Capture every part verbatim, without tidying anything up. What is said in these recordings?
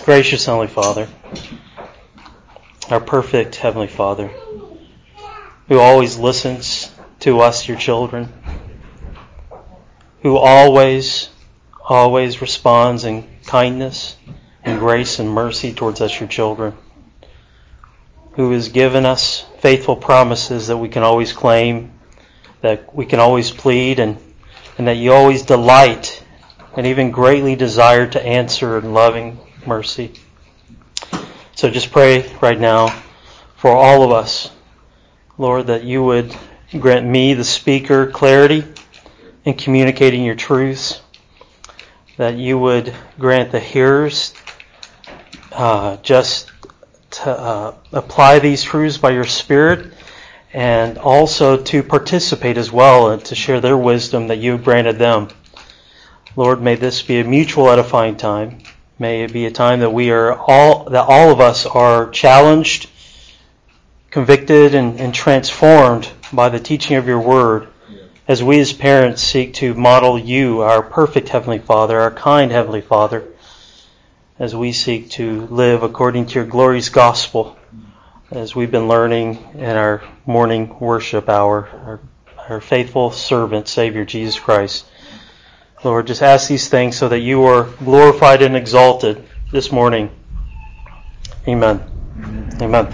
Gracious Heavenly Father, our perfect Heavenly Father, who always listens to us, your children, who always, always responds in kindness and grace and mercy towards us, your children, who has given us faithful promises that we can always claim, that we can always plead, and, and that you always delight and even greatly desire to answer in loving mercy. So just pray right now for all of us, Lord, that you would grant me, the speaker, clarity in communicating your truths, that you would grant the hearers uh, just to uh, apply these truths by your Spirit, and also to participate as well and to share their wisdom that you have granted them. Lord, may this be a mutual edifying time. May it be a time that we are all, that all of us are challenged, convicted, and, and transformed by the teaching of your word, as we as parents seek to model you, our perfect Heavenly Father, our kind Heavenly Father, as we seek to live according to your glorious gospel, as we've been learning in our morning worship hour, our, our faithful servant, Savior Jesus Christ. Lord, just ask these things so that you are glorified and exalted this morning. Amen. Amen.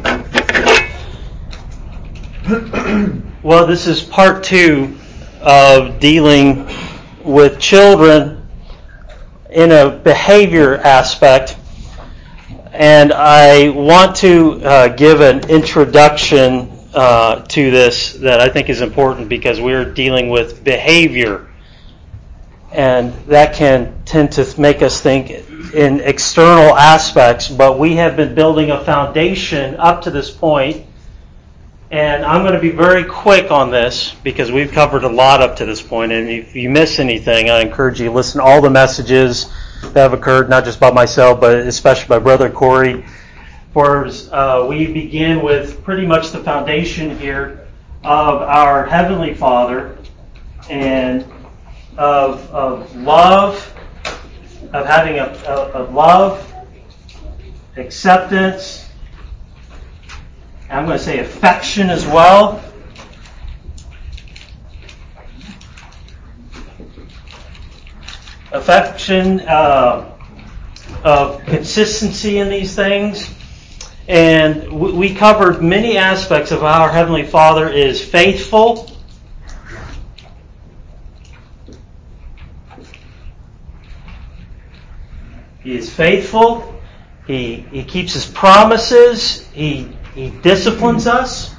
Well, this is part two of dealing with children in a behavior aspect. And I want to uh, give an introduction uh, to this that I think is important, because we're dealing with behavior. And that can tend to make us think in external aspects, but we have been building a foundation up to this point. And I'm going to be very quick on this because we've covered a lot up to this point. And if you miss anything, I encourage you to listen to all the messages that have occurred, not just by myself, but especially by Brother Corey. For uh, we begin with pretty much the foundation here of our Heavenly Father, and Of, of love, of having a, a of love, acceptance, and I'm going to say affection as well. Affection, uh, of consistency in these things. And we, we covered many aspects of how our Heavenly Father is faithful. He is faithful. He he keeps his promises. He he disciplines us.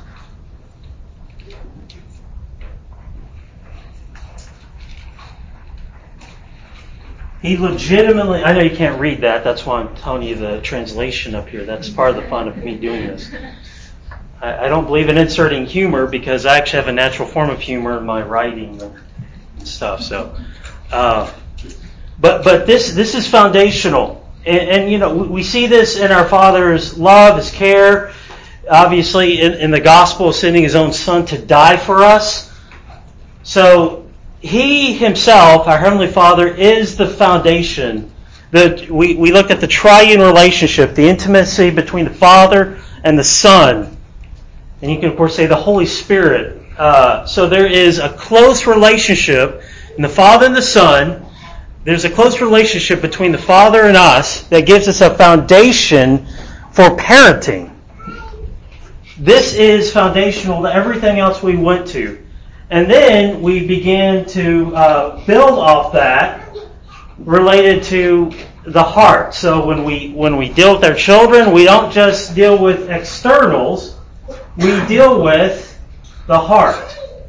He legitimately, I know you can't read that. That's why I'm telling you the translation up here. That's part of the fun of me doing this. I, I don't believe in inserting humor because I actually have a natural form of humor in my writing and stuff. So. Uh, But but this this is foundational, and, and you know we, we see this in our Father's love, His care. Obviously, in, in the gospel, sending His own Son to die for us. So He Himself, our Heavenly Father, is the foundation. That we we looked at the triune relationship, the intimacy between the Father and the Son, and you can of course say the Holy Spirit. Uh, so there is a close relationship in the Father and the Son. There's a close relationship between the Father and us that gives us a foundation for parenting. This is foundational to everything else we went to. And then we began to uh, build off that related to the heart. So when we when we deal with our children, we don't just deal with externals, we deal with the heart.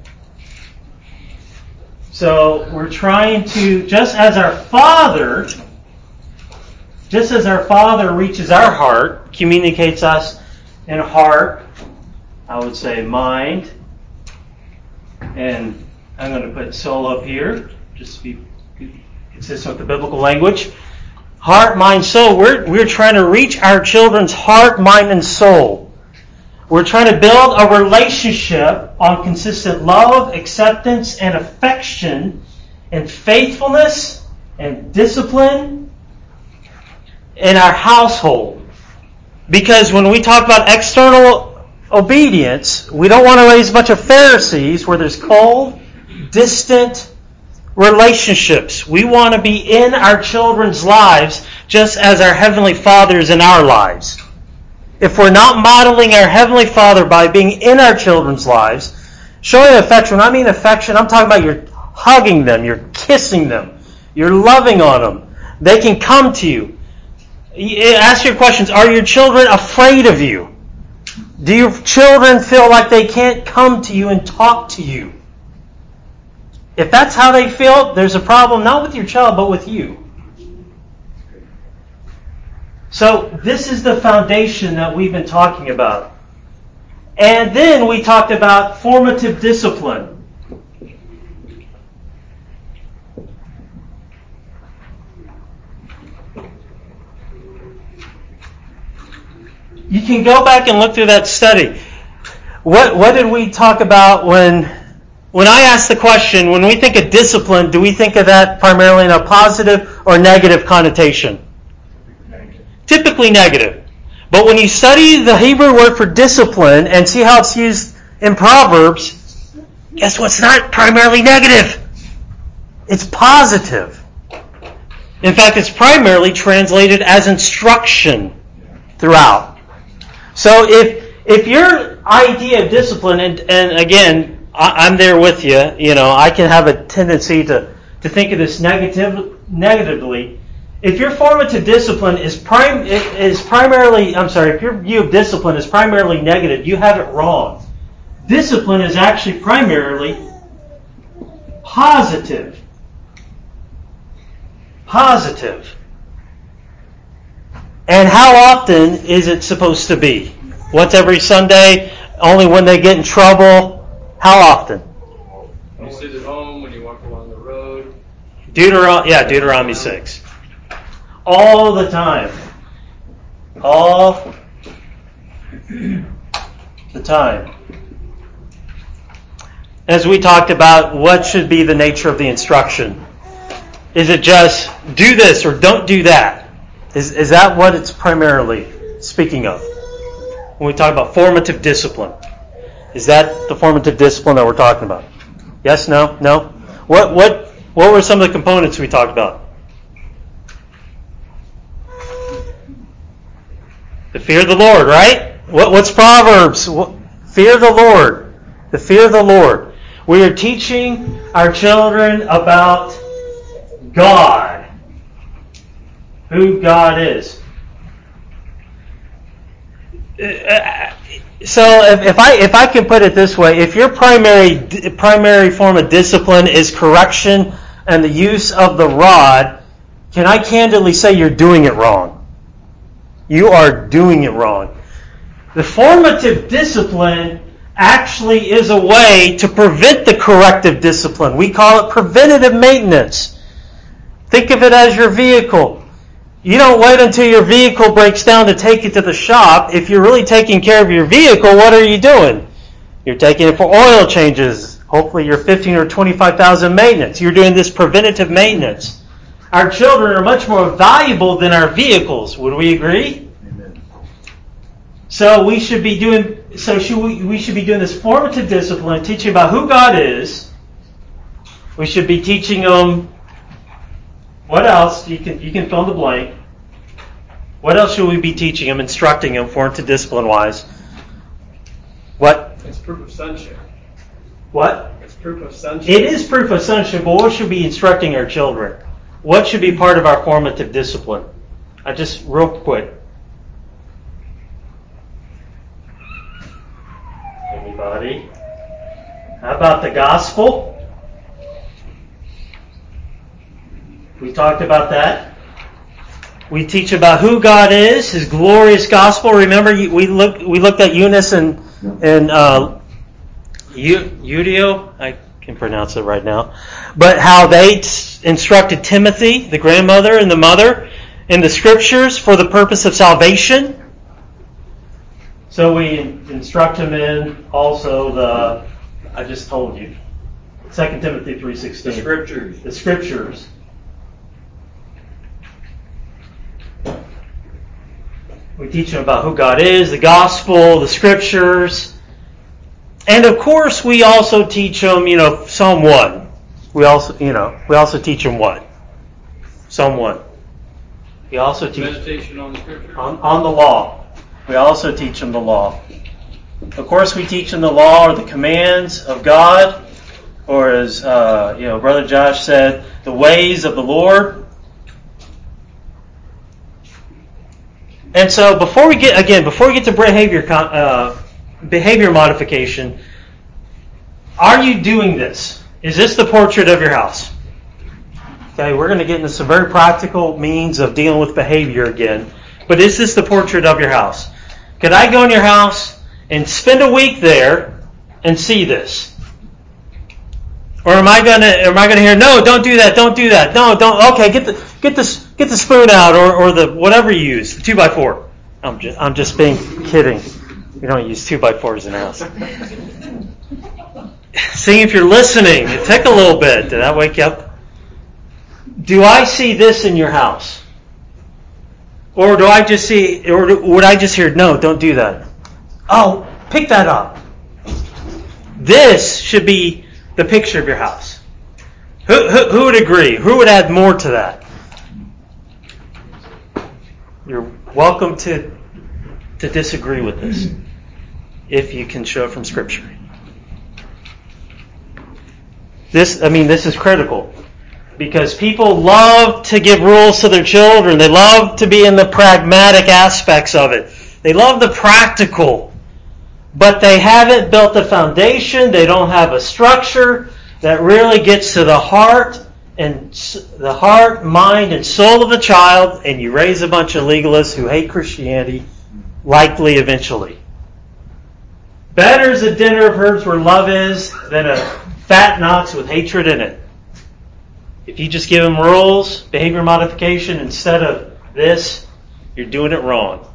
So we're trying to, just as our Father, just as our Father reaches our heart, communicates us in heart, I would say mind, and I'm going to put soul up here, just to be consistent with the biblical language. Heart, mind, soul. We're, we're trying to reach our children's heart, mind, and soul. We're trying to build a relationship on consistent love, acceptance, and affection, and faithfulness, and discipline. in our household. Because when we talk about external obedience, we don't want to raise a bunch of Pharisees where there's cold, distant relationships. We want to be in our children's lives just as our Heavenly Father is in our lives. If we're not modeling our Heavenly Father by being in our children's lives, showing affection, when I mean affection, I'm talking about you're hugging them, you're kissing them, you're loving on them. They can come to you. Ask your questions. Are your children afraid of you? Do your children feel like they can't come to you and talk to you? If that's how they feel, there's a problem not with your child, but with you. So this is the foundation that we've been talking about. And then we talked about formative discipline. You can go back and look through that study. What what did we talk about when when I asked the question, when we think of discipline, do we think of that primarily in a positive or negative connotation? Negative. Typically negative. But when you study the Hebrew word for discipline and see how it's used in Proverbs, guess what's not primarily negative? It's positive. In fact, it's primarily translated as instruction throughout. So if if your idea of discipline, and, and again, I, I'm there with you, you know, I can have a tendency to, to think of this negative, negatively. If your formative discipline is prim, is primarily, I'm sorry, if your view of discipline is primarily negative, you have it wrong. Discipline is actually primarily positive. Positive. And how often is it supposed to be? Once every Sunday? Only when they get in trouble? How often? When you sit at home, when you walk along the road. Deuteron- yeah, Deuteronomy six. All the time. All the time. As we talked about, what should be the nature of the instruction? Is it just do this or don't do that? Is, is that what it's primarily speaking of? When we talk about formative discipline. Is that the formative discipline that we're talking about? Yes? No? No? What what what were some of the components we talked about? The fear of the Lord, right? What what's Proverbs? What, fear the Lord. The fear of the Lord. We are teaching our children about God. Who God is. So if, if I if I can put it this way, if your primary primary form of discipline is correction and the use of the rod, can I candidly say you're doing it wrong? You are doing it wrong. The formative discipline actually is a way to prevent the corrective discipline. We call it preventative maintenance. Think of it as your vehicle. You don't wait until your vehicle breaks down to take it to the shop. If you're really taking care of your vehicle, what are you doing? You're taking it for oil changes. Hopefully you're fifteen or twenty-five thousand maintenance. You're doing this preventative maintenance. Our children are much more valuable than our vehicles. Would we agree? Amen. So we should be doing so should we, we should be doing this formative discipline, teaching about who God is. We should be teaching them. What else? You can you can fill in the blank. What else should we be teaching them, instructing them, formative discipline-wise? What? It's proof of sonship. What? It's proof of sonship. It is proof of sonship, but what should we be instructing our children? What should be part of our formative discipline? I just real quick. Anybody? How about the gospel? We talked about that. We teach about who God is, His glorious gospel. Remember, we looked we looked at Eunice and and uh, Eudio. I can pronounce it right now, but how they t- instructed Timothy, the grandmother and the mother, in the Scriptures for the purpose of salvation. So we instruct them in also the. I just told you, Second Timothy three sixteen. The Scriptures. The Scriptures. We teach them about who God is, the gospel, the scriptures. And of course, we also teach them, you know, Psalm one. We also, you know, we also teach them what? Psalm one. We also teach meditation on the scripture. On, on the law. We also teach them the law. Of course, we teach them the law or the commands of God, or as uh, you know, Brother Josh said, the ways of the Lord. And so, before we get again, before we get to behavior uh, behavior modification, are you doing this? Is this the portrait of your house? Okay, we're going to get into some very practical means of dealing with behavior again. But is this the portrait of your house? Could I go in your house and spend a week there and see this? Or am I going to am I going to hear, no, don't do that, don't do that, no, don't. Okay, get the get the get the spoon out, or, or the whatever you use, the two by four. I'm just I'm just being kidding. We don't use two by fours in the house. See if you're listening. It took a little bit. Did that wake you up? Do I see this in your house? Or do I just see, or would I just hear, no, don't do that? Oh, pick that up. This should be the picture of your house. Who, who, who would agree? Who would add more to that? You're welcome to, to disagree with this, if you can show it from Scripture. This, I mean, this is critical. Because people love to give rules to their children. They love to be in the pragmatic aspects of it. They love the practical. But they haven't built a foundation. They don't have a structure that really gets to the heart and the heart, mind, and soul of the child. And you raise a bunch of legalists who hate Christianity, likely eventually. Better is a dinner of herbs where love is than a fat knots with hatred in it. If you just give them rules, behavior modification, instead of this, you're doing it wrong.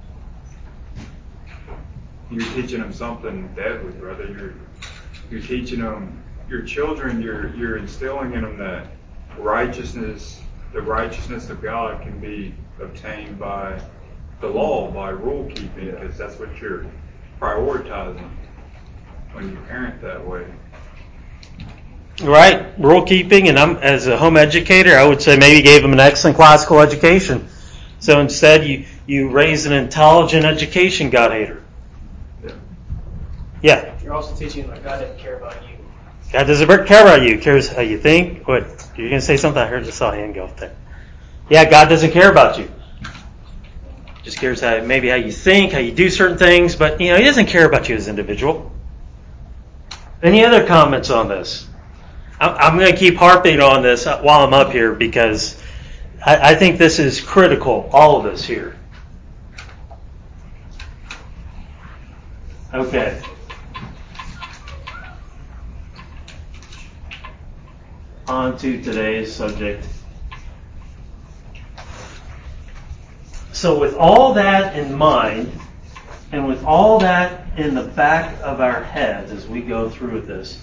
You're teaching them something deadly, brother. You're you're teaching them, your children, you're you're instilling in them that righteousness, the righteousness of God can be obtained by the law, by rule keeping, because that's what you're prioritizing when you parent that way. Right, rule keeping, and I'm as a home educator, I would say maybe gave them an excellent classical education. So instead, you you raise an intelligent education God hater. Yeah. Yeah. You're also teaching that God doesn't care about you. God doesn't care about you. He cares how you think. What? You're going to say something? I heard I saw a hand go up there. Yeah, God doesn't care about you. Just cares how maybe how you think, how you do certain things, but you know He doesn't care about you as an individual. Any other comments on this? I'm going to keep harping on this while I'm up here because I, I think this is critical, all of us here. Okay. On to today's subject. So with all that in mind, and with all that in the back of our heads as we go through this,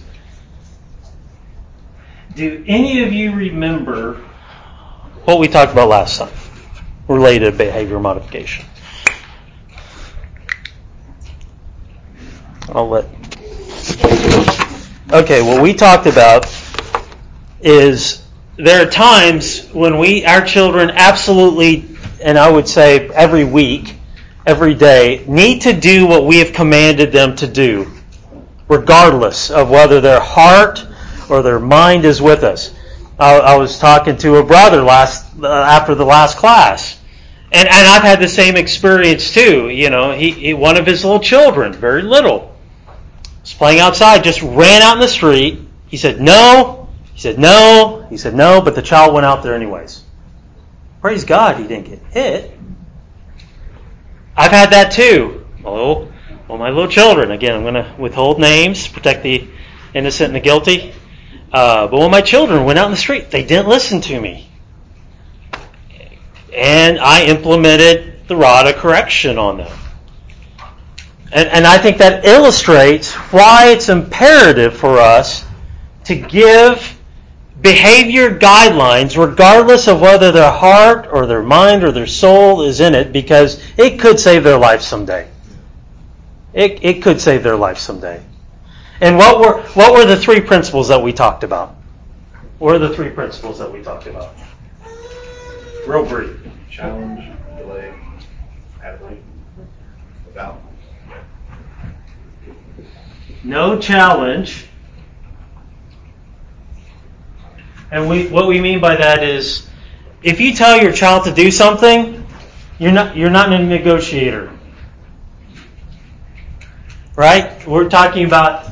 do any of you remember what we talked about last time related to behavior modification? I'll let... Okay, what we talked about is there are times when we, our children absolutely, and I would say every week, every day, need to do what we have commanded them to do, regardless of whether their heart or their mind is with us. I, I was talking to a brother last uh, after the last class, and and I've had the same experience too. You know, he, he one of his little children, very little, was playing outside, just ran out in the street. He said no. He said no. He said no, but the child went out there anyways. Praise God, he didn't get hit. I've had that too. Oh, well, my little children. Again, I'm going to withhold names, protect the innocent and the guilty. Uh, but when my children went out in the street, they didn't listen to me. And I implemented the rod of correction on them. And, and I think that illustrates why it's imperative for us to give behavior guidelines, regardless of whether their heart or their mind or their soul is in it, because it could save their life someday. It, it could save their life someday. And what were what were the three principles that we talked about? What are the three principles that we talked about? Real brief. Challenge, delay, advocate, without. No challenge. And we what we mean by that is, if you tell your child to do something, you're not you're not a negotiator. Right? We're talking about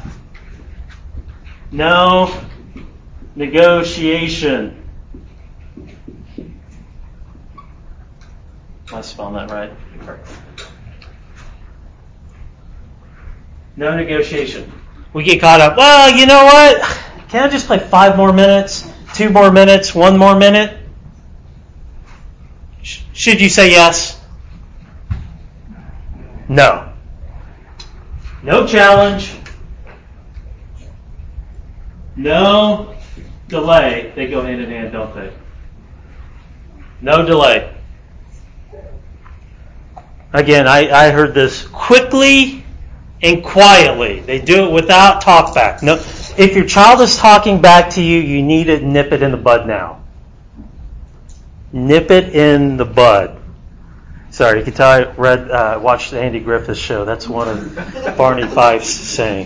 no negotiation. Am I spelling that right? No negotiation. We get caught up, well, you know what? Can I just play five more minutes? Two more minutes? One more minute? Sh- should you say yes? No. No challenge. No delay. They go hand in hand, don't they? No delay. Again, I, I heard this quickly and quietly. They do it without talk back. No, if your child is talking back to you, you need to nip it in the bud now. Nip it in the bud. Sorry, you can tell I read, uh, watched the Andy Griffith show. That's one of Barney Fife's saying.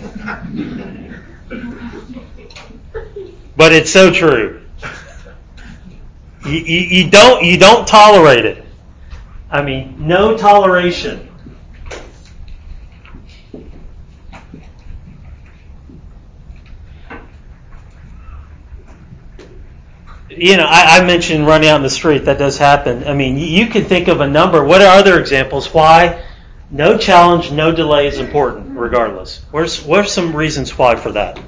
But it's so true. You, you, you don't you don't tolerate it. I mean, no toleration. You know, I, I mentioned running out in the street. That does happen. I mean, you, you can think of a number. What are other examples? Why no challenge, no delay is important, regardless. Where's what are some reasons why for that?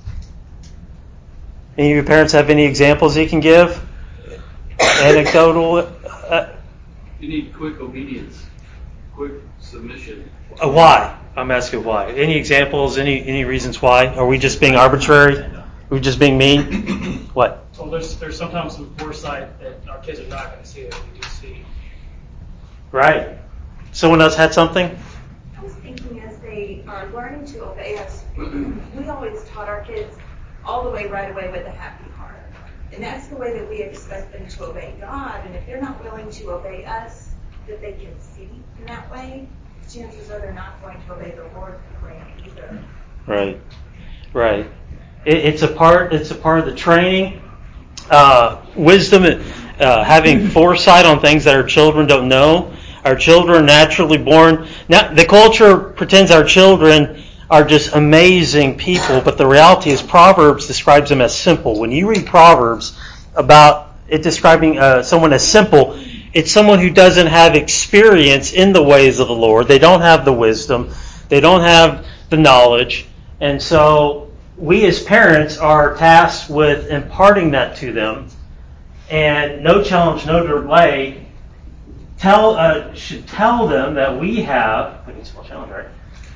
Any of your parents have any examples you can give? Anecdotal? Uh, You need quick obedience, quick submission. uh, why? I'm asking why. Any examples? Any any reasons why? Are we just being arbitrary? Are we just being mean? What? Well, there's there's sometimes some foresight that our kids are not going to see that we do see. Right. Someone else had something? I was thinking as they are learning to obey us, we always taught our kids all the way right away with a happy heart. And that's the way that we expect them to obey God. And if they're not willing to obey us, that they can see in that way, chances are they're not going to obey the Lord that way either. Right. Right. It, it's a part. It's a part of the training. Uh, wisdom, uh, having foresight on things that our children don't know. Our children are naturally born. Now, the culture pretends our children are just amazing people, but the reality is Proverbs describes them as simple. When you read Proverbs about it describing uh, someone as simple, it's someone who doesn't have experience in the ways of the Lord. They don't have the wisdom. They don't have the knowledge. And so we as parents are tasked with imparting that to them. And no challenge, no delay tell uh, should tell them that we have, I can spell challenge, right?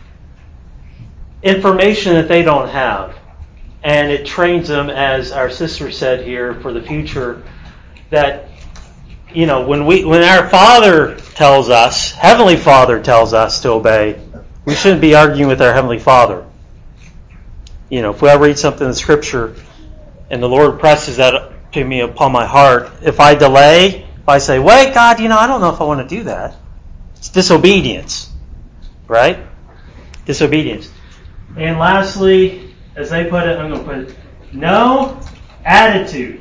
Information that they don't have. And it trains them, as our sister said here, for the future, that, you know, when we when our Father tells us, Heavenly Father tells us to obey, we shouldn't be arguing with our Heavenly Father. You know, if we ever read something in the Scripture and the Lord presses that to me upon my heart, if I delay, if I say, wait, God, you know, I don't know if I want to do that, it's disobedience, right? Disobedience. And lastly, as they put it, I'm going to put it, no attitude.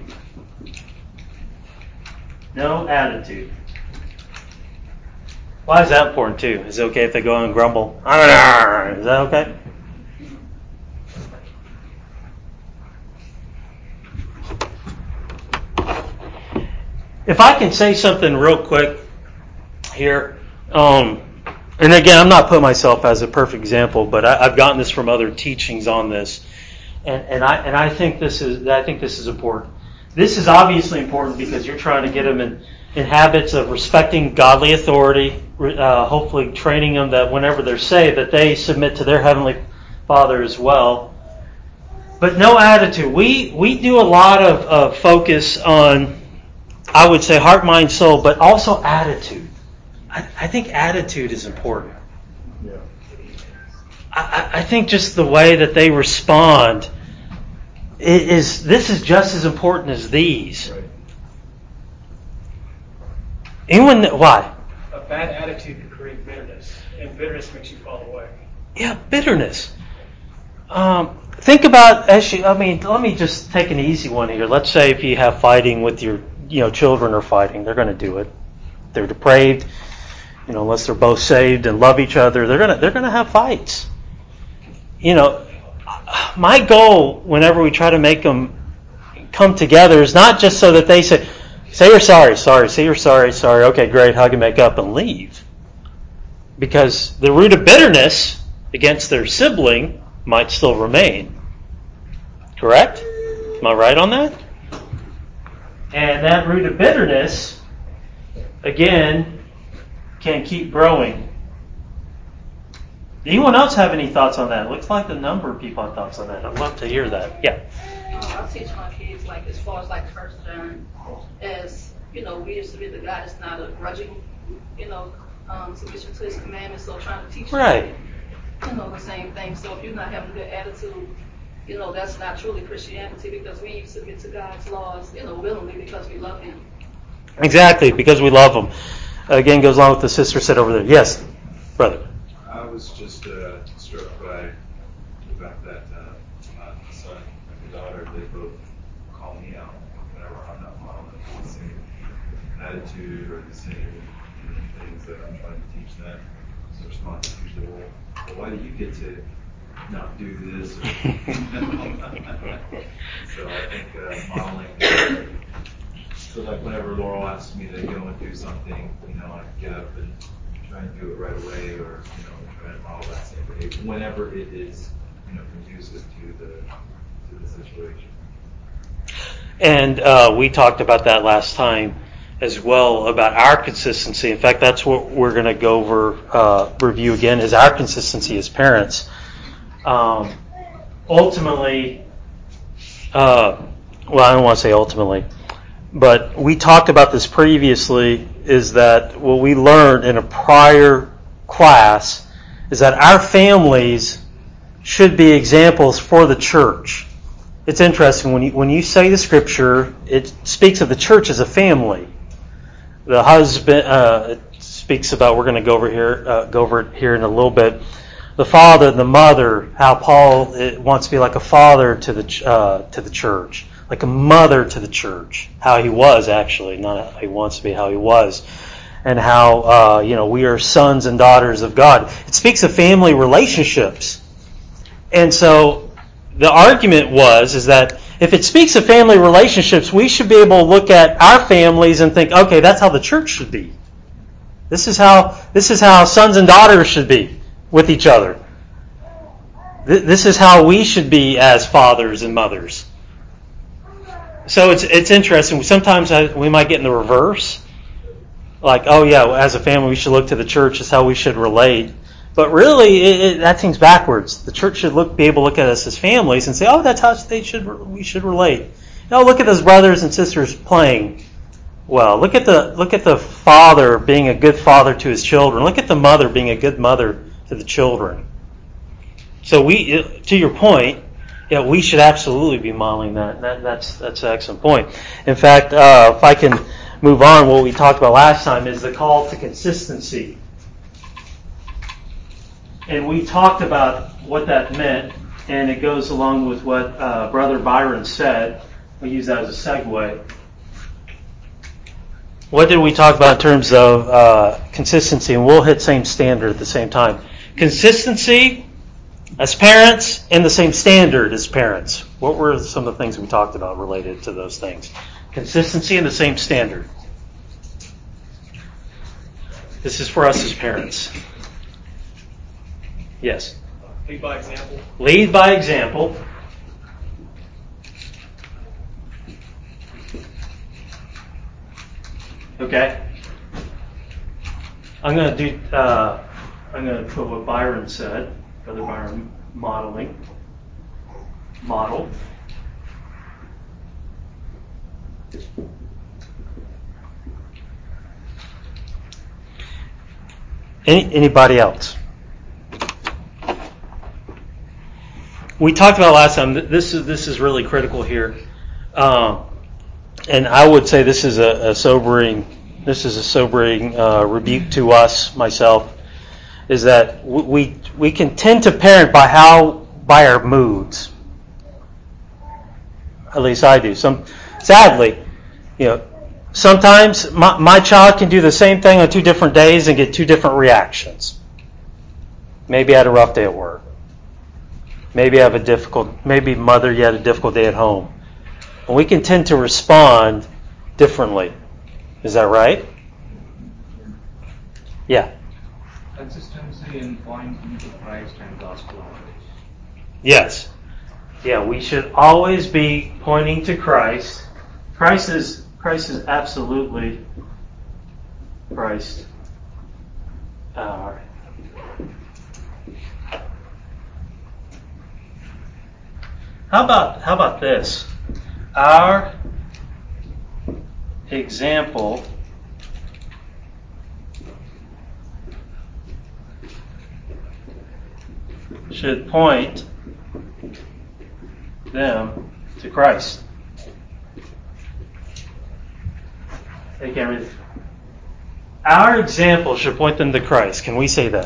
No attitude. Why is that important too? Is it okay if they go and grumble? Is that okay? If I can say something real quick here, um, and again, I'm not putting myself as a perfect example, but I, I've gotten this from other teachings on this, and, and I and I think this is I think this is important. This is obviously important because you're trying to get them in, in habits of respecting godly authority, uh, hopefully training them that whenever they're saved, that they submit to their Heavenly Father as well. but no attitude. We we do a lot of, of focus on, I would say, heart, mind, soul, but also attitude. I, I think attitude is important. Yeah. I, I think just the way that they respond is, this is just as important as these. Right. Anyone, why? A bad attitude can create bitterness, and bitterness makes you fall away. Yeah, bitterness. Um, think about, as you, I mean, let me just take an easy one here. Let's say if you have fighting with your, you know, children are fighting, they're going to do it. They're depraved, you know, unless they're both saved and love each other, they're going to they're going to have fights. You know, my goal whenever we try to make them come together is not just so that they say, say you're sorry, sorry, say you're sorry, sorry, okay, great, hug and make up and leave. Because the root of bitterness against their sibling might still remain. Correct? Am I right on that? And that root of bitterness, again, can keep growing. Anyone else have any thoughts on that? It looks like the number of people have thoughts on that. I'd love to hear that. Yeah. Uh, I teach my kids, like, as far as, like, First John, as, you know, we used to be the God is not a grudging, you know, um, submission to His commandments, so trying to teach Right. them, you know, the same thing. So if you're not having a good attitude, you know, that's not truly Christianity, because we submit to God's laws, you know, willingly because we love Him. Exactly, because we love them. Again, goes along with the sister said over there. Yes, brother. I was just uh, struck by the fact that uh, my son and my daughter, they both call me out whenever I'm not following the same attitude or the same, you know, things that I'm trying to teach them. So the response is usually, well, well, why do you get to not do this? Or, so I think uh, modeling. So like whenever Laurel asks me to go and do something, you know, I get up and try and do it right away, or, you know, try and model that same behavior whenever it is, you know, conducive to the to the situation. And uh, we talked about that last time as well, about our consistency. In fact, that's what we're going to go over, uh, review again, is our consistency as parents. Um, ultimately, uh, well, I don't want to say ultimately, but we talked about this previously, is that what we learned in a prior class is that our families should be examples for the church. It's interesting, when you when you say the scripture, it speaks of the church as a family. The husband, uh, it speaks about, we're going to go over here, uh, go over it here in a little bit. The father, the mother, how Paul it wants to be like a father to the uh, to the church, like a mother to the church. How he was actually, not how he wants to be, how he was, and how uh, you know we are sons and daughters of God. It speaks of family relationships, and so the argument was is that if it speaks of family relationships, we should be able to look at our families and think, okay, that's how the church should be. This is how this is how sons and daughters should be with each other. This is how we should be as fathers and mothers. So it's it's interesting. Sometimes we might get in the reverse. Like, oh yeah, as a family we should look to the church as how we should relate. But really, it, it, that seems backwards. The church should look, be able to look at us as families and say, oh, that's how they should we should relate. You know, look at those brothers and sisters playing well. Look at the look at the father being a good father to his children. Look at the mother being a good mother to the children. So we, to your point, yeah, we should absolutely be modeling that. that that's that's an excellent point. In fact, uh, if I can move on, what we talked about last time is the call to consistency. And we talked about what that meant, and it goes along with what uh, Brother Byron said. We use that as a segue. What did we talk about in terms of uh, consistency? And we'll hit same standard at the same time. Consistency as parents and the same standard as parents. What were some of the things we talked about related to those things? Consistency and the same standard. This is for us as parents. Yes? Lead by example. Lead by example. Okay. I'm going to do. Uh, I'm going to put what Byron said, Brother Byron modeling. model. Any, anybody else? We talked about last time. This is this is really critical here, um, and I would say this is a, a sobering. This is a sobering uh, rebuke to us, myself, is that we we can tend to parent by how by our moods. At least I do. Some sadly, you know, sometimes my, my child can do the same thing on two different days and get two different reactions. Maybe I had a rough day at work. Maybe I have a difficult. Maybe mother, you had a difficult day at home. And we can tend to respond differently. Is that right? Yeah. Consistency in pointing to Christ and gospel always. Yes. Yeah, we should always be pointing to Christ. Christ is Christ is absolutely Christ. Uh, how about how about this? Our example should point them to Christ. They can't read it. Our example should point them to Christ. Can we say that?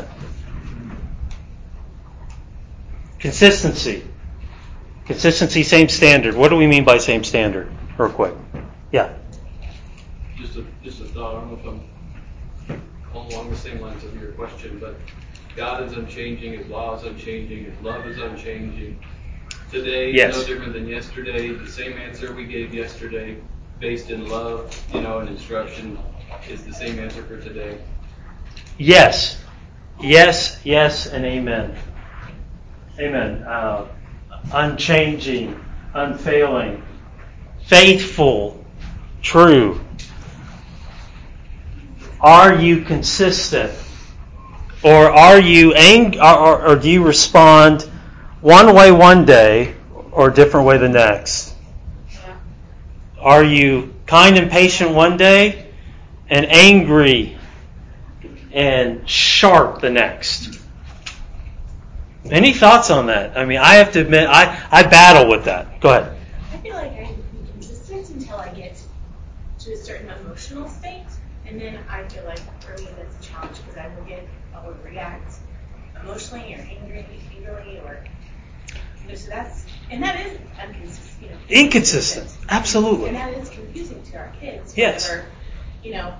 Consistency. Consistency, same standard. What do we mean by same standard? Real quick. Yeah. Just a just a thought. I don't know if I'm along the same lines of your question, but God is unchanging. His law is unchanging. His love is unchanging. Today Yes. is no different than yesterday. The same answer we gave yesterday, based in love, you know, and instruction, is the same answer for today. Yes. Yes, yes, and amen. Amen. Uh, unchanging, unfailing, faithful, true. Are you consistent? Or are you ang- or, or do you respond one way one day or a different way the next? Yeah. Are you kind and patient one day and angry and sharp the next? Any thoughts on that? I mean, I have to admit, I, I battle with that. Go ahead. I feel like I can be consistent until I get to a certain emotional state, and then I feel like for me that's a challenge because I will get, I will react emotionally or angry, angrily, or you know. So that's and that is inconsistent. You know, Inconsistent, absolutely. And that is confusing to our kids. Yes. Whenever, you know,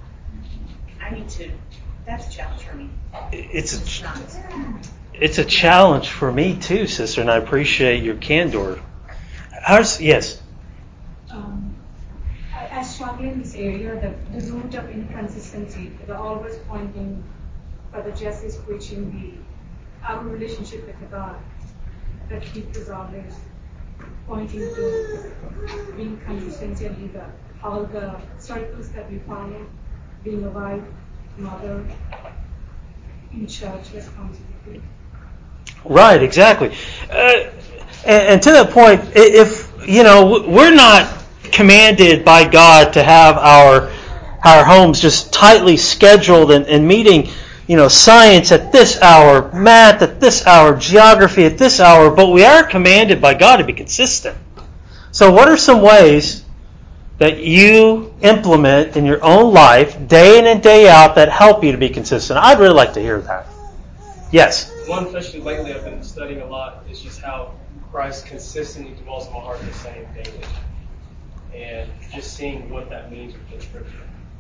I need to. That's a challenge for me. It's It's a, not. it's a challenge for me too, sister, and I appreciate your candor. Ours, yes. Um, I, I struggle in this area, the, the root of inconsistency. They're always pointing, Brother Jesse is preaching the our relationship with God. That he is always pointing to being consistent in the, all the circles that we follow, being a wife, mother, in church responsibility. Right, exactly. Uh, and, and to that point, if, you know, we're not commanded by God to have our our homes just tightly scheduled and, and meeting, you know, science at this hour, math at this hour, geography at this hour, but we are commanded by God to be consistent. So what are some ways that you implement in your own life, day in and day out, that help you to be consistent? I'd really like to hear that. Yes? One, especially lately, I've been studying a lot, is just how Christ consistently dwells in my heart the same daily. And just seeing what that means within Scripture.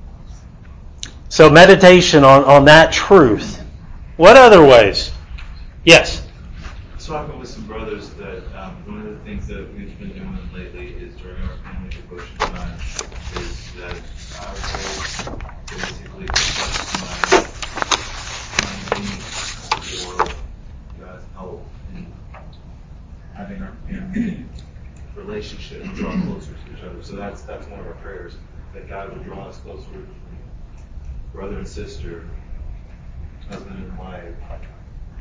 So meditation on, on that truth. What other ways? Yes? I was talking with some brothers that um, one of the things that we've been doing lately is during our family devotion time is that I will basically confess my, my need for God's help in having our family relationship draw closer to each other. So that's that's one of our prayers, that God would draw us closer, brother and sister, husband and wife,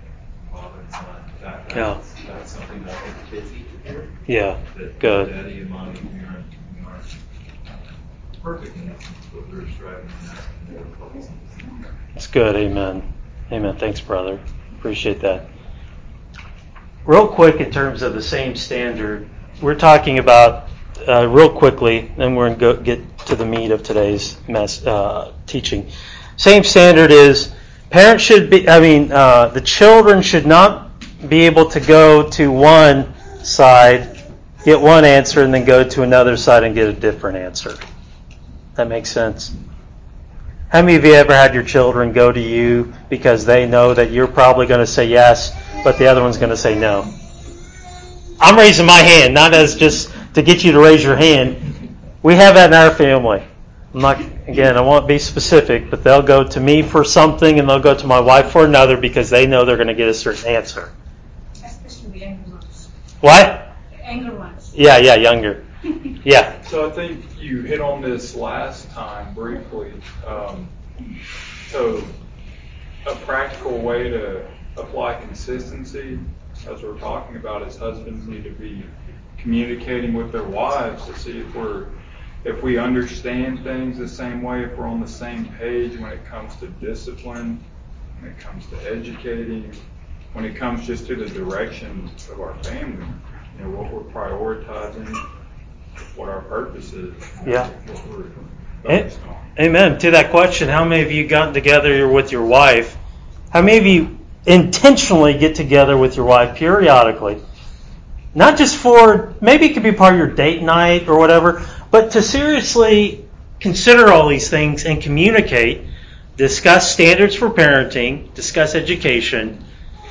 father and son. That, that's, Yeah. that's something that I think kids need to hear. Yeah. That Good. Daddy and mommy, we aren't, we aren't perfect in essence, but we're striving in that in the focus. It's good. Amen. Amen. Thanks, brother. Appreciate that. Real quick, in terms of the same standard, we're talking about, uh, real quickly, then we're going to go get to the meat of today's mess, uh, teaching. Same standard is parents should be, I mean, uh, the children should not be able to go to one side, get one answer, and then go to another side and get a different answer. That makes sense? How many of you ever had your children go to you because they know that you're probably going to say yes, but the other one's going to say no? I'm raising my hand, not as just to get you to raise your hand. We have that in our family. I'm not, again, I won't be specific, but they'll go to me for something and they'll go to my wife for another because they know they're going to get a certain answer. Especially the younger ones. What? The younger ones. Yeah, yeah, younger. Yeah. So I think you hit on this last time briefly. Um, so a practical way to apply consistency, as we're talking about, is husbands need to be communicating with their wives to see if we're if we understand things the same way, if we're on the same page when it comes to discipline, when it comes to educating, when it comes just to the direction of our family, you know, what we're prioritizing, what our purpose is, Yeah. what we're focused on. Amen. To that question, how many of you gotten together with your wife? How many of you intentionally get together with your wife periodically? Not just for, maybe it could be part of your date night or whatever, but to seriously consider all these things and communicate, discuss standards for parenting, discuss education.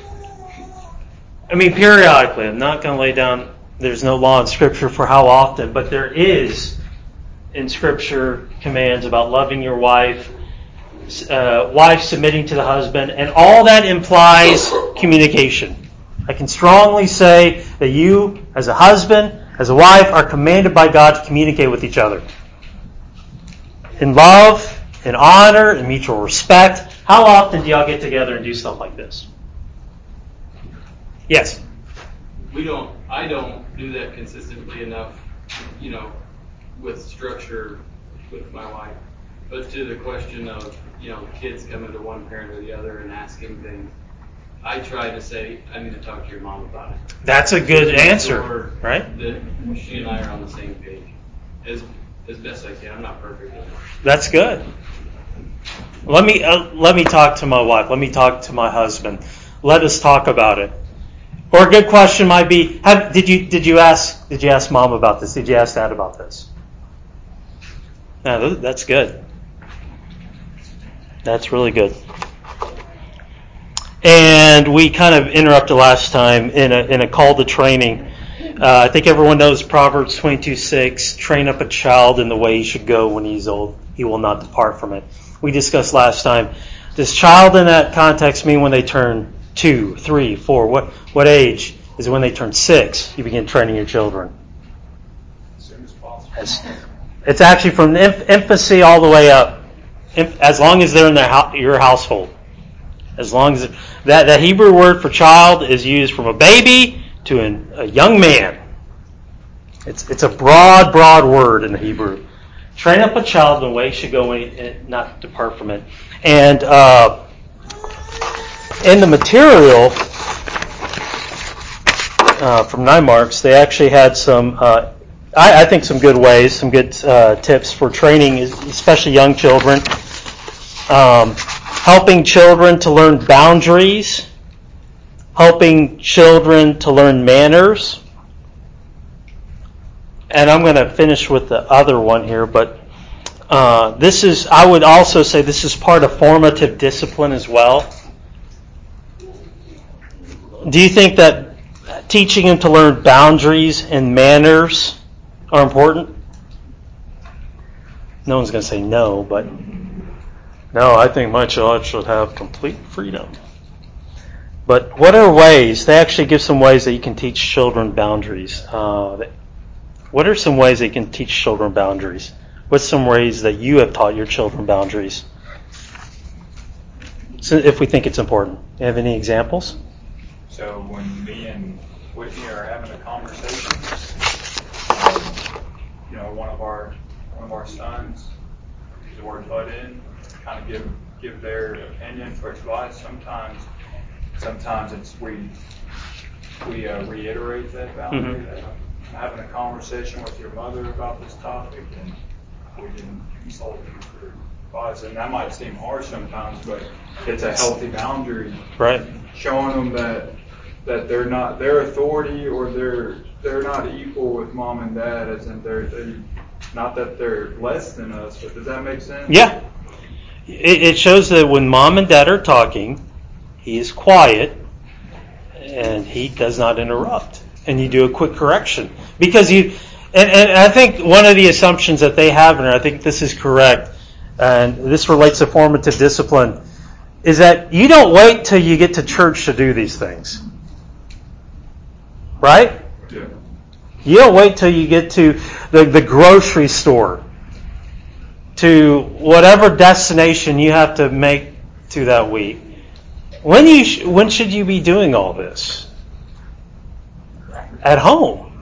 I mean, periodically. I'm not going to lay down, there's no law in Scripture for how often, but there is in Scripture commands about loving your wife, uh, wife submitting to the husband, and all that implies communication. I can strongly say that you, as a husband, as a wife, are commanded by God to communicate with each other. In love, in honor, in mutual respect. How often do y'all get together and do stuff like this? Yes? We don't, I don't do that consistently enough, you know, with structure with my wife. But to the question of, you know, kids coming to one parent or the other and asking things, I try to say, I need to talk to your mom about it. That's a good Just answer, ensure right? That she and I are on the same page. As as best I can. I'm not perfect at it. That's good. Let me uh, let me talk to my wife. Let me talk to my husband. Let us talk about it. Or a good question might be: have, Did you did you ask did you ask mom about this? Did you ask dad about this? No, that's good. That's really good. And we kind of interrupted last time in a in a call to training. Uh, I think everyone knows Proverbs twenty-two six, train up a child in the way he should go when he's old. He will not depart from it. We discussed last time, does child in that context mean when they turn two, three, four? What what age? Is it when they turn six you begin training your children? As soon as possible. It's, it's actually from inf- infancy all the way up, as long as they're in their ho- your household. As long as it, that, that Hebrew word for child is used from a baby to an, a young man. It's it's a broad, broad word in the Hebrew. Train up a child in the way he should go and not depart from it. And uh, in the material uh, from Nine Marks, they actually had some, uh, I, I think, some good ways, some good uh, tips for training, especially young children. Um, helping children to learn boundaries, helping children to learn manners. And I'm going to finish with the other one here, but uh, this is, I would also say this is part of formative discipline as well. Do you think that teaching them to learn boundaries and manners are important? No one's going to say no, but no, I think my child should have complete freedom. But what are ways? They actually give some ways that you can teach children boundaries. Uh, what are some ways that you can teach children boundaries? What's some ways that you have taught your children boundaries? So if we think it's important. Do you have any examples? So when me and Whitney are having a conversation, um, you know, one of our one of our sons, the word butt in, kind of give give their opinion for advice. Sometimes, sometimes it's we we uh, reiterate that boundary. Mm-hmm. That I'm having a conversation with your mother about this topic, and we didn't consult you for advice. And that might seem harsh sometimes, but it's a healthy boundary. Right. Showing them that that they're not their authority, or they're they're not equal with mom and dad, as in they're they not that they're less than us. But does that make sense? Yeah. It, it shows that when mom and dad are talking, he is quiet and he does not interrupt. And you do a quick correction. Because you, and, and I think one of the assumptions that they have, and I think this is correct, and this relates to formative discipline, is that you don't wait till you get to church to do these things. Right? Yeah. You don't wait till you get to the, the grocery store, to whatever destination you have to make to that week. When you sh- when should you be doing all this? At home.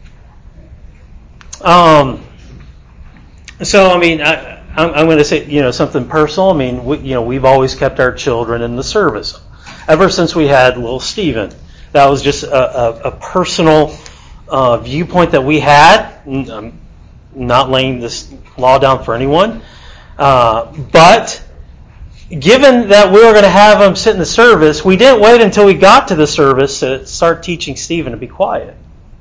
Um. So I mean, I, I'm, I'm going to say you know something personal. I mean, we, you know, we've always kept our children in the service ever since we had little Stephen. That was just a, a, a personal uh, viewpoint that we had. I'm not laying this law down for anyone, uh, but given that we were going to have him sit in the service, we didn't wait until we got to the service to start teaching Stephen to be quiet.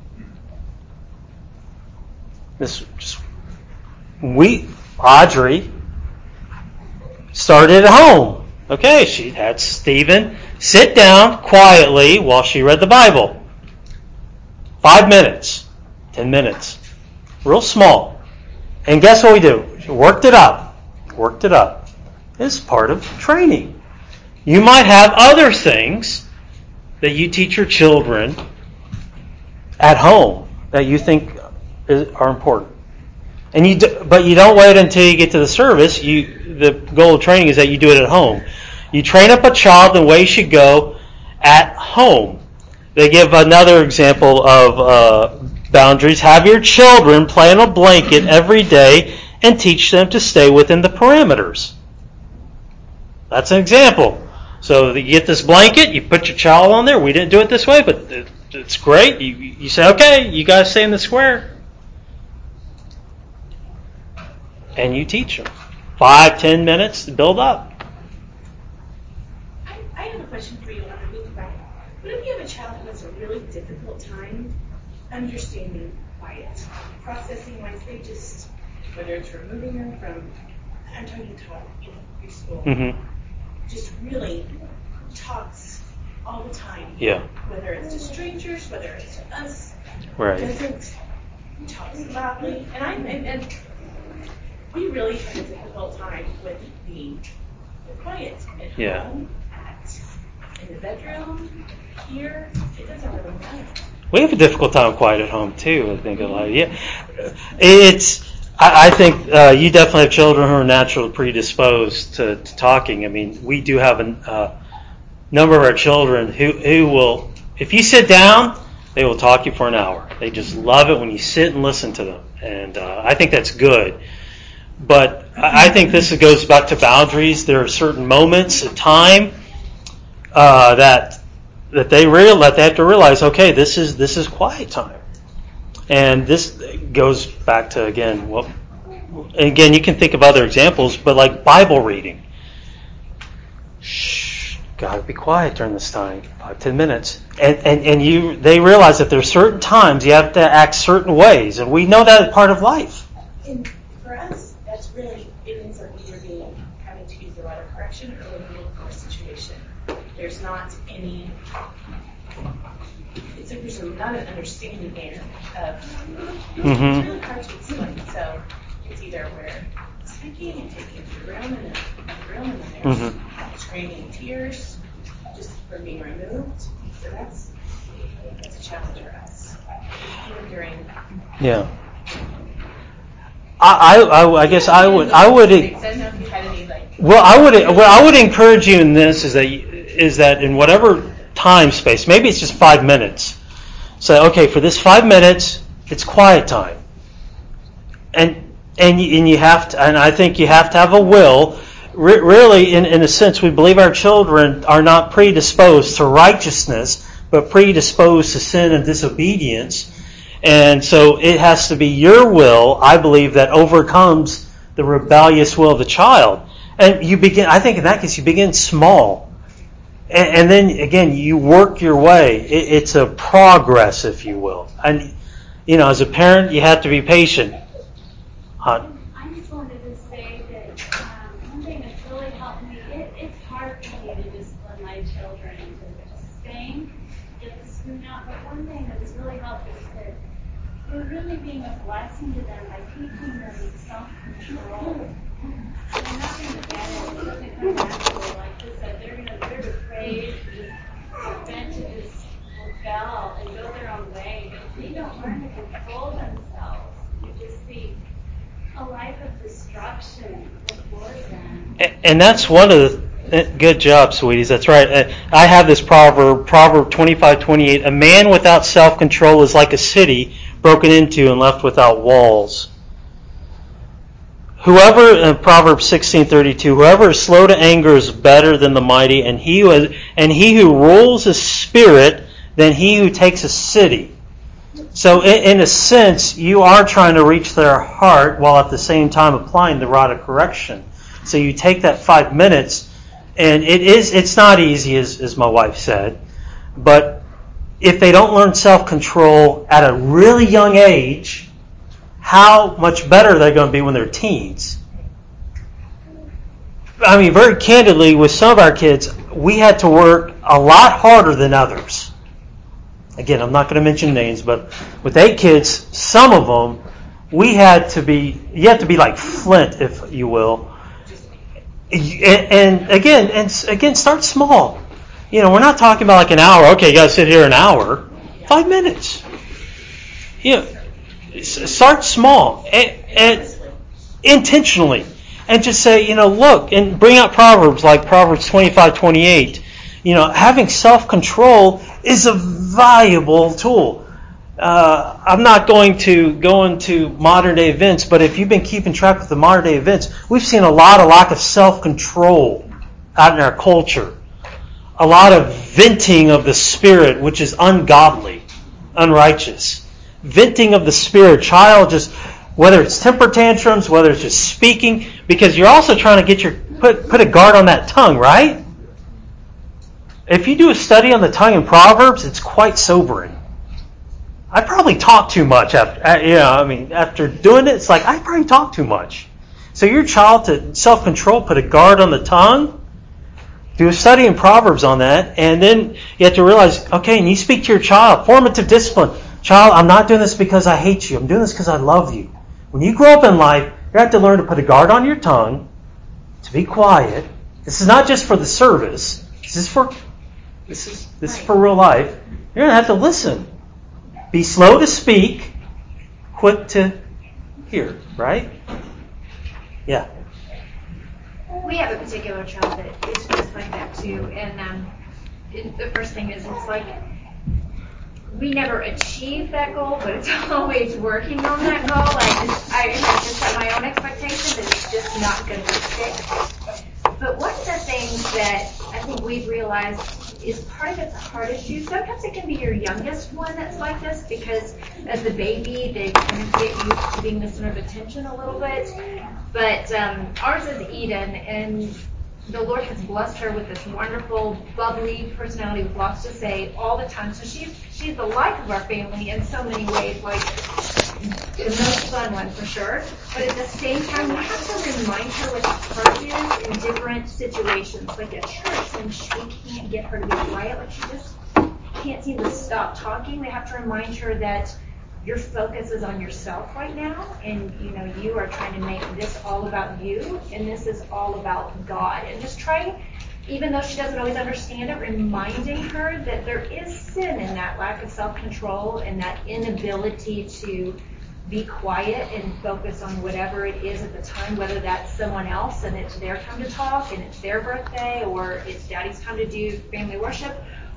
This just we Audrey started at home. Okay, she had Stephen sit down quietly while she read the Bible. Five minutes, ten minutes, real small. And guess what we do? We worked it up. Worked it up. It's part of training. You might have other things that you teach your children at home that you think are important. And you, do, but you don't wait until you get to the service. You, the goal of training is that you do it at home. You train up a child the way he should go at home. They give another example of uh, boundaries. Have your children play on a blanket every day and teach them to stay within the parameters. That's an example. So you get this blanket, you put your child on there. We didn't do it this way, but it, it's great. You, you say, okay, you guys stay in the square. And you teach them. Five, ten minutes to build up. I, I have a question for you. What if you have a child who has a really difficult time understanding quiet, processing why they just, whether it's removing them from, I'm talking about you know, preschool, Mm-hmm. just really talks all the time. Yeah. Whether it's to strangers, whether it's to us, right. doesn't talk loudly, and I and, and we really have a difficult time with being quiet at yeah. home, at, in the bedroom, here. It doesn't really matter. We have a difficult time quiet at home too. I think a lot. Yeah, it's. I, I think uh, you definitely have children who are naturally predisposed to, to talking. I mean, we do have a uh, number of our children who who will, if you sit down, they will talk you for an hour. They just love it when you sit and listen to them, and uh, I think that's good. But I think this goes back to boundaries. There are certain moments of time uh, that that they real that they have to realize. Okay, this is this is quiet time, and this goes back to again. Well, again, you can think of other examples, but like Bible reading. Shh, gotta be quiet during this time. Five ten minutes, and and and you they realize that there are certain times you have to act certain ways, and we know that as part of life. And for us, that's really, it ends up either being having to use the right of correction or removal from a situation. There's not any, it's like there's not an understanding there of, Mm-hmm. it's really hard to explain. So it's either where it's speaking and taking the room and the room and then there's mm-hmm. screaming tears just from being removed. So that's, that's a challenge for us. Even during, yeah. I, I, I guess I would I would well I would well I would encourage you in this is that is that in whatever time space. Maybe it's just five minutes. Say, okay, for this five minutes, it's quiet time. And and you, and you have to, and I think you have to have a will. Re- really, in, in a sense, we believe our children are not predisposed to righteousness, but predisposed to sin and disobedience. And so it has to be your will, I believe, that overcomes the rebellious will of the child. And you begin, I think in that case, you begin small. And, and then, again, you work your way. It, it's a progress, if you will. And, you know, as a parent, you have to be patient. Uh, I just wanted to say that um, one thing that's really helped me, it, it's hard for me to discipline my children to just spank, get the spoon out, but one thing that has really helped is that we're really being a blessing to them by teaching them self-control. They're not going to get it. It doesn't come naturally. Like you said, they're going to, they're afraid to just vent to just rebel and go their own way. But if they don't learn to control themselves, you just see a life of destruction before them. And that's one of the good job, sweeties. That's right. I have this proverb, Proverb twenty-five twenty-eight. A man without self-control is like a city broken into and left without walls. Whoever, in Proverbs sixteen thirty-two, whoever is slow to anger is better than the mighty, and he who has, and he who rules his spirit than he who takes a city. So in, in a sense, you are trying to reach their heart while at the same time applying the rod of correction. So you take that five minutes, and it is it's not easy, as, as my wife said, but if they don't learn self-control at a really young age, how much better are they going to be when they're teens? I mean, very candidly, with some of our kids, we had to work a lot harder than others. Again, I'm not going to mention names, but with eight kids, some of them, we had to be, you have to be like Flint, if you will. And, and again, and again, start small. You know, we're not talking about like an hour. Okay, you got to sit here an hour. Five minutes. You know, start small and, and intentionally, and just say, you know, look, and bring out Proverbs like Proverbs twenty-five twenty-eight. You know, having self-control is a valuable tool. Uh, I'm not going to go into modern day events, but if you've been keeping track with the modern day events, we've seen a lot of lack of self-control out in our culture. A lot of venting of the Spirit, which is ungodly, unrighteous. Venting of the Spirit, child just, whether it's temper tantrums, whether it's just speaking, because you're also trying to get your, put, put a guard on that tongue, right? If you do a study on the tongue in Proverbs, it's quite sobering. I probably talk too much after, you know, I mean, after doing it, it's like, I probably talk too much. So your child, to self-control, put a guard on the tongue, do a study in Proverbs on that, and then you have to realize, okay, and you speak to your child, formative discipline. Child, I'm not doing this because I hate you. I'm doing this because I love you. When you grow up in life, you have to learn to put a guard on your tongue, to be quiet. This is not just for the service. This is for this is this is for real life. You're going to have to listen. Be slow to speak, quick to hear, right? Yeah. We have a particular child that is just like that too, and um, it, the first thing is it's like we never achieve that goal, but it's always working on that goal. I just I, I just have my own expectation that it's just not going to stick. But one of the things that I think we've realized is part of it's a heart issue. Sometimes it can be your youngest one that's like this because as a baby they kind of get used to being the center of attention a little bit. But um, ours is Eden, and the Lord has blessed her with this wonderful, bubbly personality with lots to say all the time. So she's she's the life of our family in so many ways, like the most fun one for sure. But at the same time, we have to remind her what the heart is in different situations. Like at church, when she, we can't get her to be quiet, like she just can't seem to stop talking, we have to remind her that your focus is on yourself right now, and you know you are trying to make this all about you, and this is all about God. And just trying, even though she doesn't always understand it, reminding her that there is sin in that lack of self-control and that inability to be quiet and focus on whatever it is at the time, whether that's someone else and it's their time to talk and it's their birthday, or it's Daddy's time to do family worship,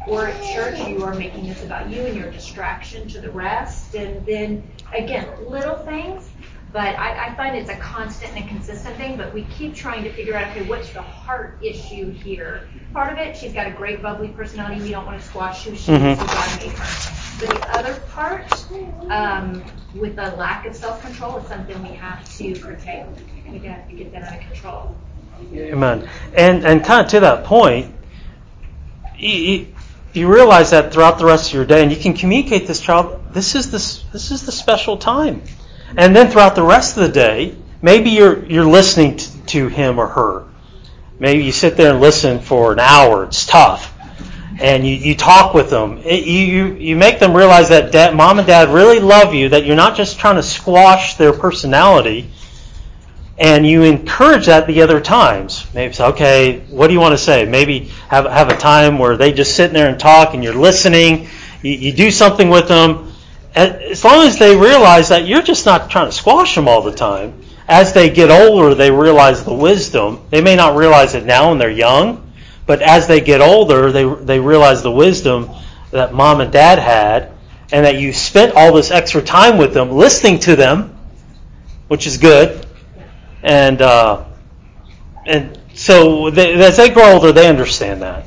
or at church you are making this about you and you're a distraction to the rest. And then, again, little things, but I, I find it's a constant and a consistent thing, but we keep trying to figure out, okay, what's the heart issue here? Part of it, she's got a great bubbly personality. We don't want to squash who she is. Mm-hmm. We got to make her. But the other part, um, with the lack of self-control, is something we have to curtail. We have to get that under control. Amen. And and kind of to that point, you, you realize that throughout the rest of your day, and you can communicate this child, this is this this is the special time. And then throughout the rest of the day, maybe you're you're listening to, to him or her. Maybe you sit there and listen for an hour. It's tough. And you, you talk with them. It, you, you make them realize that dad, mom and dad really love you, that you're not just trying to squash their personality. And you encourage that the other times. Maybe say, okay, what do you want to say? Maybe have have a time where they just sit there and talk and you're listening. You, you do something with them. As long as they realize that you're just not trying to squash them all the time. As they get older, they realize the wisdom. They may not realize it now when they're young, but as they get older, they they realize the wisdom that mom and dad had, and that you spent all this extra time with them, listening to them, which is good. And uh, and so they, as they grow older, they understand that.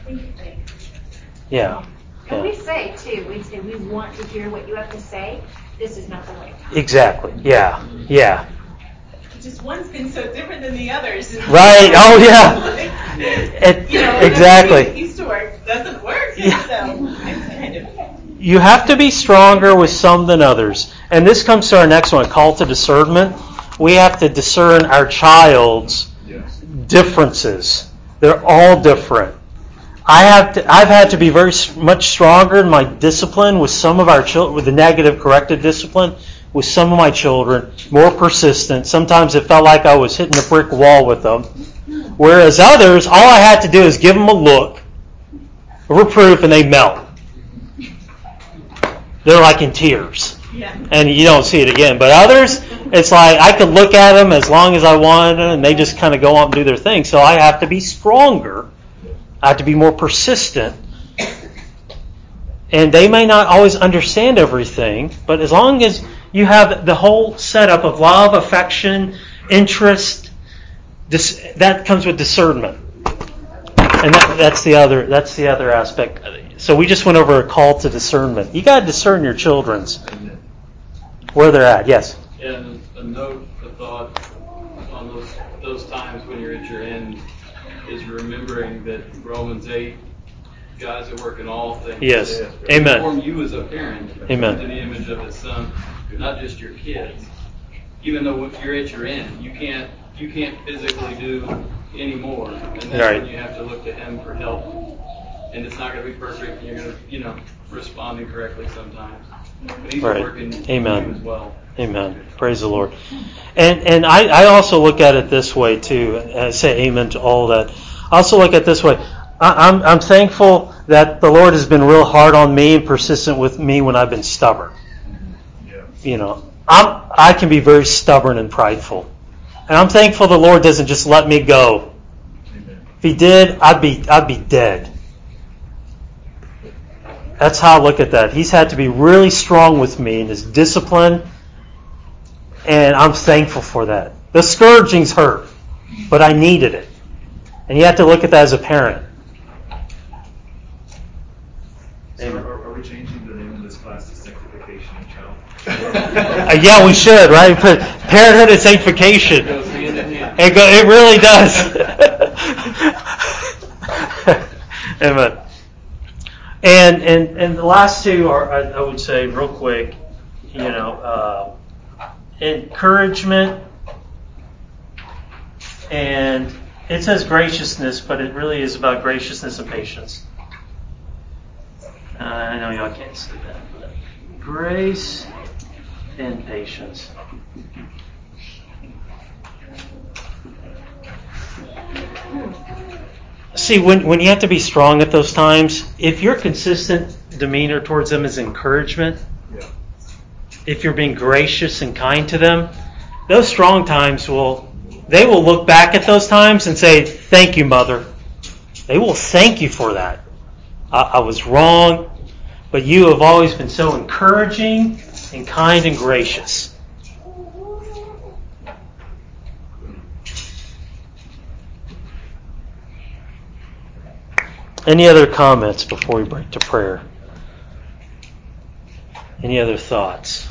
Yeah. And yeah. we say, too, we say, we want to hear what you have to say. This is not the way. Exactly. Yeah. Yeah. Just one's been so different than the others. Right. Oh, yeah. it, you know, exactly. Used to work doesn't work. Yeah. So it's kind of. You have to be stronger with some than others. And this comes to our next one, call to discernment. We have to discern our child's yes. differences. They're all different. I have to, I've had to be very much stronger in my discipline with some of our children, with the negative corrective discipline, with some of my children, more persistent. Sometimes it felt like I was hitting a brick wall with them. Whereas others, all I had to do is give them a look, a reproof, and they melt. They're like in tears. Yeah. And you don't see it again. But others, it's like I could look at them as long as I wanted, and they just kind of go on and do their thing. So I have to be stronger. I have to be more persistent. And they may not always understand everything, but as long as you have the whole setup of love, affection, interest, this, that comes with discernment. And that, that's the other that's the other aspect. So we just went over a call to discernment. You got to discern your children's where they're at. Yes. And a note, a thought on those those times when you're at your end is remembering that Romans eight, God's at work in all things. Yes. To Amen. form you as a parent Amen. into the image of His Son, not just your kids. Even though you're at your end, you can't you can't physically do any more, and that's right. when you have to look to Him for help. And it's not going to be perfect, and you're going to, you know, respond incorrectly sometimes. But He's right. working Amen. you as well. Amen. Praise the Lord. And and I, I also look at it this way too. I say amen to all that. I also look at it this way. I, I'm I'm thankful that the Lord has been real hard on me and persistent with me when I've been stubborn. Yeah. You know, I'm I can be very stubborn and prideful, and I'm thankful the Lord doesn't just let me go. Amen. If He did, I'd be I'd be dead. That's how I look at that. He's had to be really strong with me in His discipline, and I'm thankful for that. The scourgings hurt, but I needed it. And you have to look at that as a parent. So are, are we changing the name of this class to Sanctification and Child? Uh, yeah, we should, right? But parenthood and sanctification. It, go, it really does. Amen. And and and the last two are, I, I would say, real quick, you know, uh, encouragement, and it says graciousness, but it really is about graciousness and patience. Uh, I know y'all can't see that, but grace and patience. See, when when you have to be strong at those times, if your consistent demeanor towards them is encouragement, Yeah. if you're being gracious and kind to them, those strong times will, they will look back at those times and say, thank you, Mother. They will thank you for that. I, I was wrong, but you have always been so encouraging and kind and gracious. Any other comments before we break to prayer? Any other thoughts?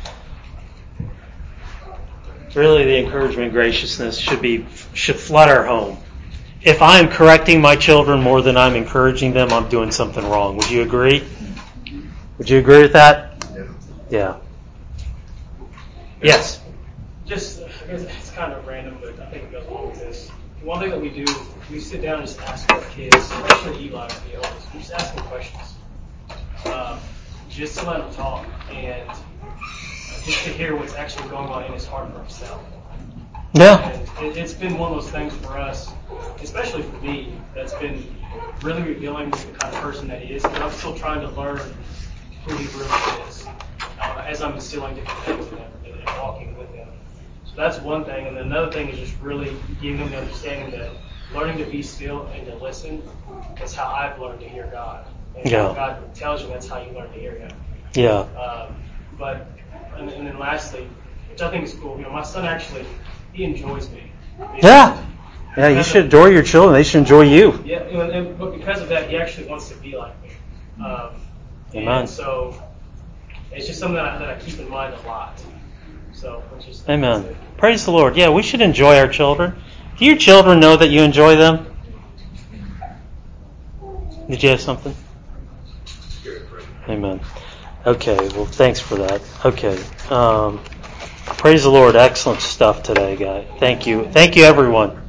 Really, the encouragement and graciousness should be should flood our home. If I'm correcting my children more than I'm encouraging them, I'm doing something wrong. Would you agree? Would you agree with that? Yeah. Yes. Just, I guess it's kind of random, but I think it goes along with this. One thing that we do, we sit down and just ask our kids, especially Eli, the eldest, we just ask them questions. Um, just to let him talk and just to hear what's actually going on in his heart for himself. Yeah. And it, it's been one of those things for us, especially for me, that's been really revealing the kind of person that he is. But I'm still trying to learn who he really is uh, as I'm instilling different things in him and, and walking with him. So that's one thing. And then another thing is just really giving him the understanding that learning to be still and to listen is how I've learned to hear God. And Yeah. if God tells you, that's how you learn to hear Him. Yeah. Um, but and, and then lastly, which I think is cool, you know, my son actually he enjoys me. Yeah. Yeah. You should adore your children. They should enjoy you. Yeah. And, and, but because of that, he actually wants to be like me. Um, Amen. And so it's just something that I, that I keep in mind a lot. So, which is Amen. Praise the Lord. Yeah, we should enjoy our children. Do your children know that you enjoy them? Did you have something? Amen. Okay, well, thanks for that. Okay. Um, praise the Lord. Excellent stuff today, guys. Thank you. Thank you, everyone.